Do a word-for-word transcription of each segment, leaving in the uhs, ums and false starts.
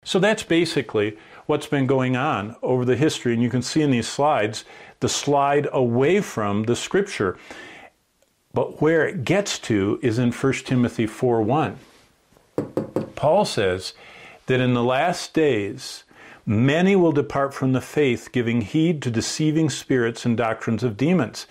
So that's basically what's been going on over the history. And you can see in these slides the slide away from the Scripture. But where it gets to is in First Timothy four one. Paul says that in the last days, many will depart from the faith, giving heed to deceiving spirits and doctrines of demons.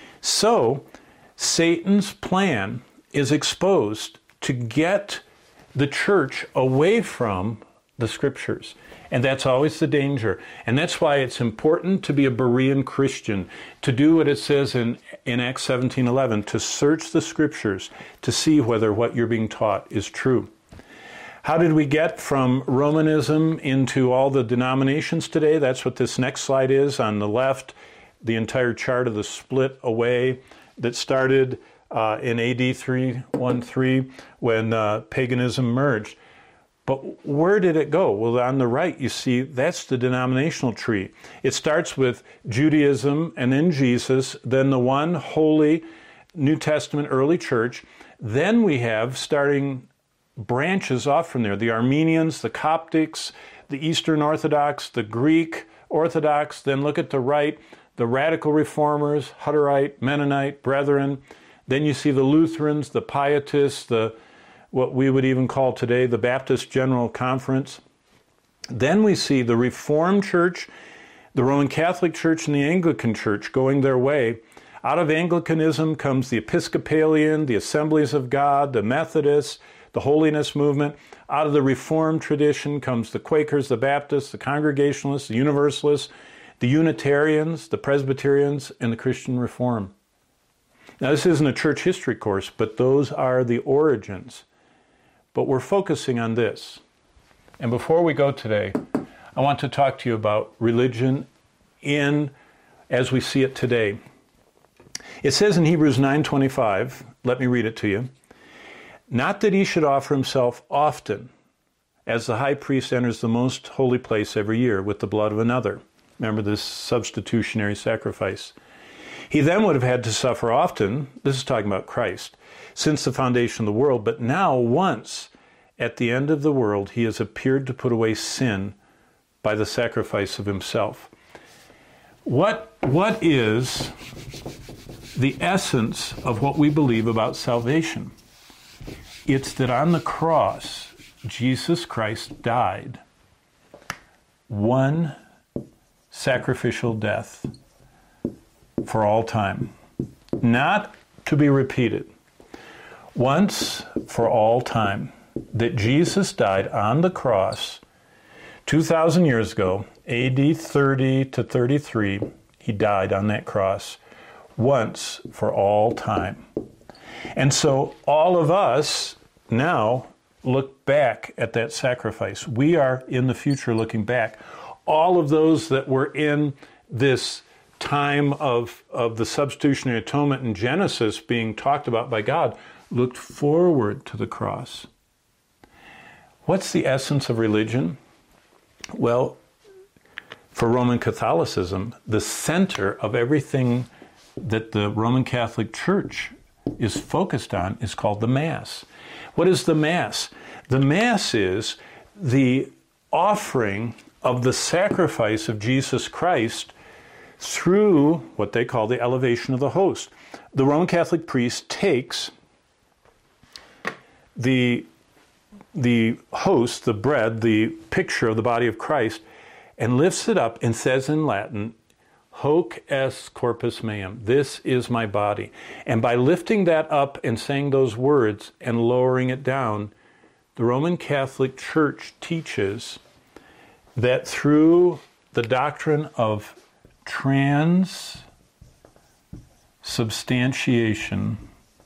So, Satan's plan is exposed to get the church away from the Scriptures. And that's always the danger. And that's why it's important to be a Berean Christian, to do what it says in, in Acts seventeen eleven, to search the Scriptures to see whether what you're being taught is true. How did we get from Romanism into all the denominations today? That's what this next slide is. On the left, the entire chart of the split away that started uh, in A D three thirteen when uh, paganism merged. But where did it go? Well, on the right, you see, that's the denominational tree. It starts with Judaism and then Jesus, then the one holy New Testament early church. Then we have, starting branches off from there, the Armenians, the Coptics, the Eastern Orthodox, the Greek Orthodox. Then look at the right, the Radical Reformers, Hutterite, Mennonite, Brethren. Then you see the Lutherans, the Pietists, the what we would even call today the Baptist General Conference. Then we see the Reformed Church, the Roman Catholic Church, and the Anglican Church going their way. Out of Anglicanism comes the Episcopalian, the Assemblies of God, the Methodists, the Holiness Movement. Out of the Reformed tradition comes the Quakers, the Baptists, the Congregationalists, the Universalists, the Unitarians, the Presbyterians, and the Christian Reform. Now, this isn't a church history course, but those are the origins. But we're focusing on this. And before we go today, I want to talk to you about religion in as we see it today. It says in Hebrews nine twenty-five, let me read it to you. Not that he should offer himself often, as the high priest enters the most holy place every year with the blood of another. Remember this substitutionary sacrifice. He then would have had to suffer often, this is talking about Christ, since the foundation of the world, but now once at the end of the world he has appeared to put away sin by the sacrifice of himself. What, what is the essence of what we believe about salvation? It's that on the cross, Jesus Christ died one sacrificial death for all time, not to be repeated. Once for all time, that Jesus died on the cross two thousand years ago, A D thirty to thirty-three, he died on that cross once for all time. And so all of us now look back at that sacrifice. We are in the future looking back. All of those that were in this time of, of the substitutionary atonement in Genesis being talked about by God looked forward to the cross. What's the essence of religion? Well, for Roman Catholicism, the center of everything that the Roman Catholic Church is focused on is called the Mass. What is the Mass? The Mass is the offering of the sacrifice of Jesus Christ through what they call the elevation of the host. The Roman Catholic priest takes the, the host, the bread, the picture of the body of Christ, and lifts it up and says in Latin, Hoc est corpus meum, this is my body. And by lifting that up and saying those words and lowering it down, the Roman Catholic Church teaches that through the doctrine of transubstantiation,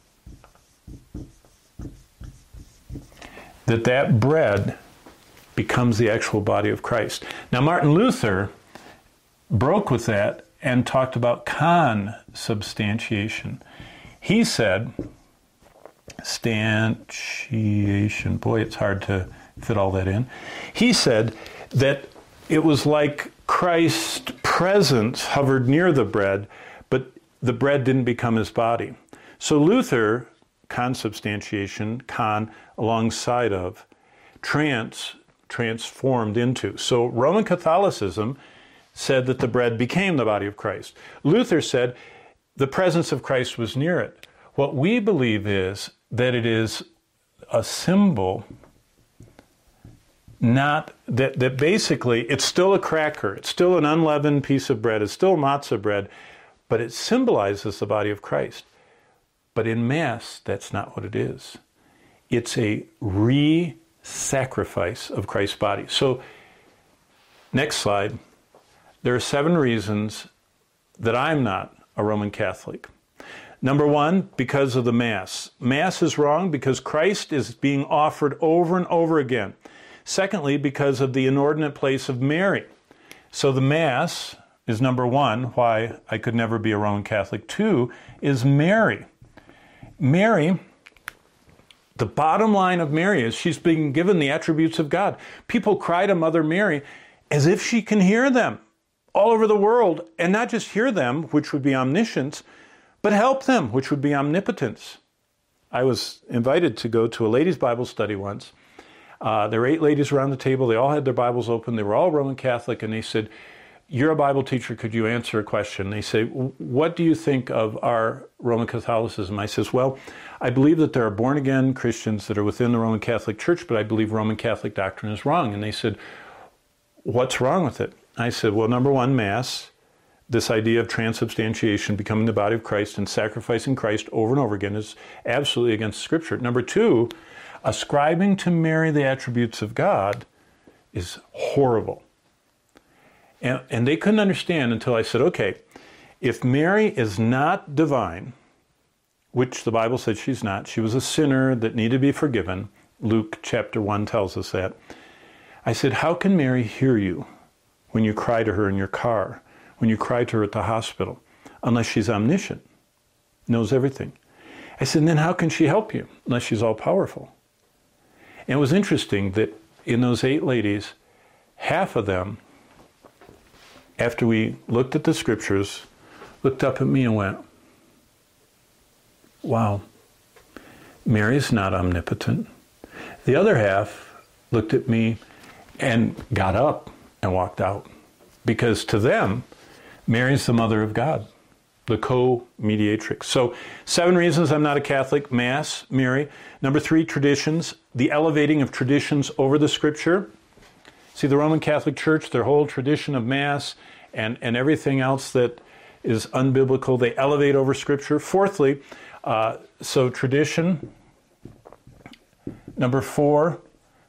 that that bread becomes the actual body of Christ. Now, Martin Luther broke with that and talked about consubstantiation. He said, stantiation, boy, it's hard to fit all that in. He said that it was like Christ's presence hovered near the bread, but the bread didn't become his body. So Luther, consubstantiation, con, alongside of, trans, transformed into. So Roman Catholicism said that the bread became the body of Christ. Luther said the presence of Christ was near it. What we believe is that it is a symbol, not that, that basically it's still a cracker, it's still an unleavened piece of bread, it's still matzah bread, but it symbolizes the body of Christ. But in Mass, that's not what it is. It's a re-sacrifice of Christ's body. So, next slide. There are seven reasons that I'm not a Roman Catholic. Number one, because of the Mass. Mass is wrong because Christ is being offered over and over again. Secondly, because of the inordinate place of Mary. So the Mass is number one, why I could never be a Roman Catholic. Two is Mary. Mary, the bottom line of Mary is she's being given the attributes of God. People cry to Mother Mary as if she can hear them all over the world, and not just hear them, which would be omniscience, but help them, which would be omnipotence. I was invited to go to a ladies' Bible study once. Uh, there were eight ladies around the table. They all had their Bibles open. They were all Roman Catholic, and they said, "You're a Bible teacher. Could you answer a question?" They say, "What do you think of our Roman Catholicism?" I says, "Well, I believe that there are born-again Christians that are within the Roman Catholic Church, but I believe Roman Catholic doctrine is wrong." And they said, "What's wrong with it?" I said, "Well, number one, Mass, this idea of transubstantiation, becoming the body of Christ and sacrificing Christ over and over again is absolutely against Scripture. Number two, ascribing to Mary the attributes of God is horrible." And, and they couldn't understand until I said, okay, if Mary is not divine, which the Bible said she's not, she was a sinner that needed to be forgiven. Luke chapter one tells us that. I said, how can Mary hear you when you cry to her in your car, when you cry to her at the hospital, unless she's omniscient, knows everything? I said, and then how can she help you unless she's all-powerful? And it was interesting that in those eight ladies, half of them, after we looked at the Scriptures, looked up at me and went, wow, Mary's not omnipotent. The other half looked at me and got up and walked out. Because to them, Mary's the mother of God, the co-mediatrix. So, seven reasons I'm not a Catholic. Mass, Mary. Number three, traditions. The elevating of traditions over the Scripture. See, the Roman Catholic Church, their whole tradition of Mass and, and everything else that is unbiblical, they elevate over Scripture. Fourthly, uh, so tradition. Number four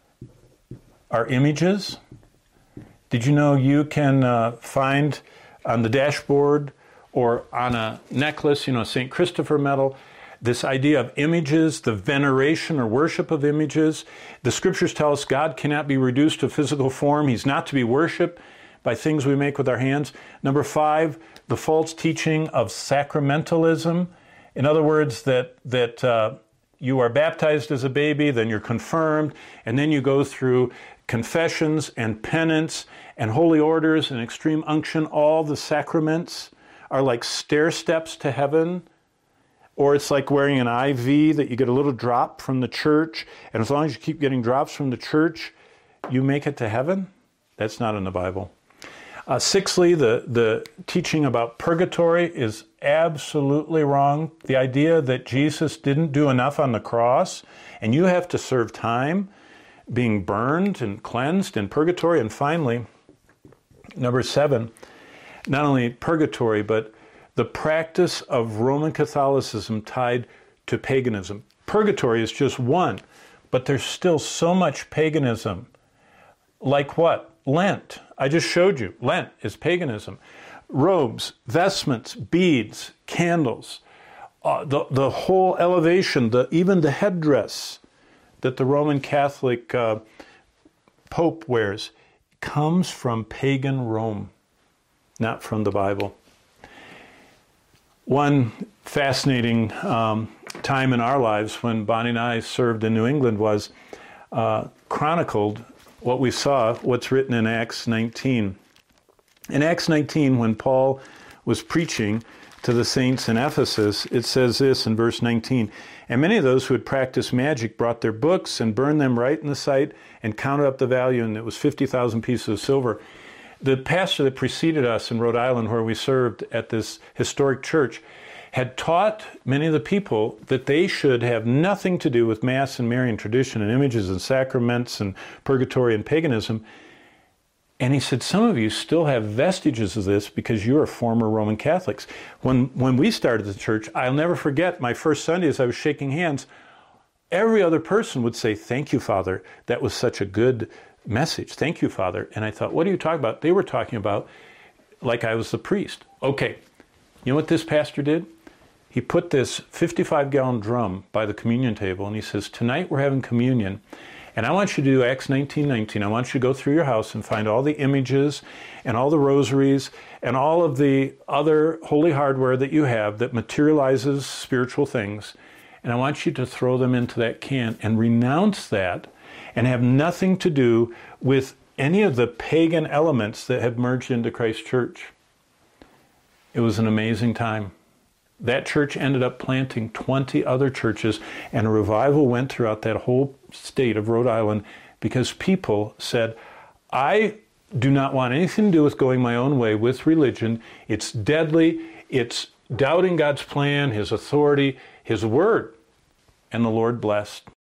are images. Did you know you can uh, find on the dashboard or on a necklace, you know, Saint Christopher medal, this idea of images, the veneration or worship of images. The Scriptures tell us God cannot be reduced to physical form. He's not to be worshipped by things we make with our hands. Number five, the false teaching of sacramentalism. In other words, that, that uh, you are baptized as a baby, then you're confirmed, and then you go through confessions and penance and holy orders and extreme unction. All the sacraments are like stair steps to heaven. Or it's like wearing an I V that you get a little drop from the church, and as long as you keep getting drops from the church, you make it to heaven. That's not in the Bible. Uh, sixthly, the, the teaching about purgatory is absolutely wrong. The idea that Jesus didn't do enough on the cross, and you have to serve time being burned and cleansed in purgatory. And finally, number seven, not only purgatory, but the practice of Roman Catholicism tied to paganism. Purgatory is just one, but there's still so much paganism. Like what? Lent. I just showed you. Lent is paganism. Robes, vestments, beads, candles, uh, the, the whole elevation, the, even the headdress that the Roman Catholic uh, Pope wears comes from pagan Rome, not from the Bible. One fascinating um, time in our lives when Bonnie and I served in New England was uh, chronicled what we saw, what's written in Acts nineteen. In Acts nineteen, when Paul was preaching, to the saints in Ephesus, it says this in verse nineteen, and many of those who had practiced magic brought their books and burned them right in the sight and counted up the value, and it was fifty thousand pieces of silver. The pastor that preceded us in Rhode Island, where we served at this historic church, had taught many of the people that they should have nothing to do with Mass and Marian tradition and images and sacraments and purgatory and paganism. And he said, some of you still have vestiges of this because you are former Roman Catholics. When, when we started the church, I'll never forget my first Sunday as I was shaking hands, every other person would say, thank you, Father. That was such a good message. Thank you, Father. And I thought, what are you talking about? They were talking about like I was the priest. Okay, you know what this pastor did? He put this fifty-five gallon drum by the communion table, and he says, tonight we're having communion, and I want you to do Acts nineteen nineteen. I want you to go through your house and find all the images and all the rosaries and all of the other holy hardware that you have that materializes spiritual things, and I want you to throw them into that can and renounce that and have nothing to do with any of the pagan elements that have merged into Christ's church. It was an amazing time. That church ended up planting twenty other churches, and a revival went throughout that whole state of Rhode Island because people said, I do not want anything to do with going my own way with religion. It's deadly. It's doubting God's plan, His authority, His word. And the Lord blessed.